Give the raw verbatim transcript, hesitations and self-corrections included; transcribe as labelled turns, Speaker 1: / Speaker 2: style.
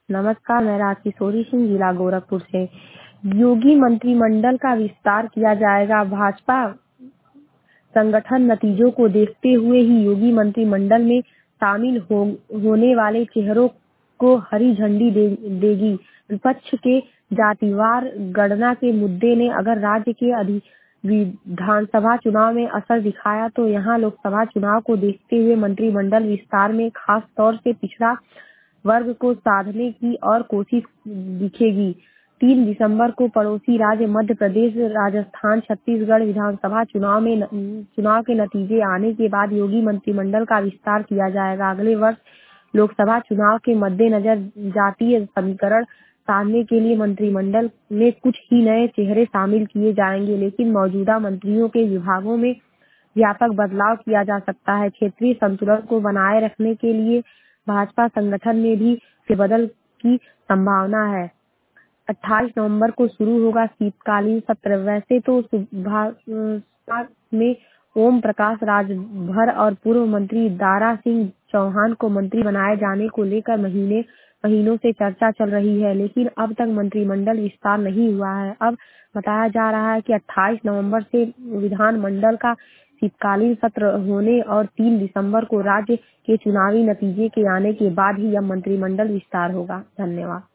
Speaker 1: नमस्कार, मैं राज किशोरी सिंह, जिला गोरखपुर से। योगी मंत्रिमंडल का विस्तार किया जाएगा। भाजपा संगठन नतीजों को देखते हुए ही योगी मंत्रिमंडल में शामिल हो, होने वाले चेहरों को हरी झंडी दे, देगी। विपक्ष के जातिवार गणना के मुद्दे ने अगर राज्य के अधि विधानसभा चुनाव में असर दिखाया, तो यहाँ लोकसभा चुनाव को देखते हुए मंत्रिमंडल विस्तार में खास तौर से पिछड़ा वर्ग को साधने की और कोशिश दिखेगी। तीन दिसंबर को पड़ोसी राज्य मध्य प्रदेश, राजस्थान, छत्तीसगढ़ विधानसभा चुनाव में चुनाव के नतीजे आने के बाद योगी मंत्रिमंडल का विस्तार किया जाएगा। अगले वर्ष लोकसभा चुनाव के मद्देनजर जातीय समीकरण साधने के लिए मंत्रिमंडल में कुछ ही नए चेहरे शामिल किए जाएंगे, लेकिन मौजूदा मंत्रियों के विभागों में व्यापक बदलाव किया जा सकता है। क्षेत्रीय संतुलन को बनाए रखने के लिए भाजपा संगठन में भी फेरबदल की संभावना है। अट्ठाईस नवंबर को शुरू होगा शीतकालीन सत्र। वैसे तो भाजपा में ओम प्रकाश राजभर और पूर्व मंत्री दारा सिंह चौहान को मंत्री बनाए जाने को लेकर महीने महीनों से चर्चा चल रही है, लेकिन अब तक मंत्रिमंडल विस्तार नहीं हुआ है। अब बताया जा रहा है कि अट्ठाईस नवंबर से विधानमंडल का शीतकालीन सत्र होने और तीन दिसंबर को राज्य के चुनावी नतीजे के आने के बाद ही यह मंत्रिमंडल विस्तार होगा। धन्यवाद।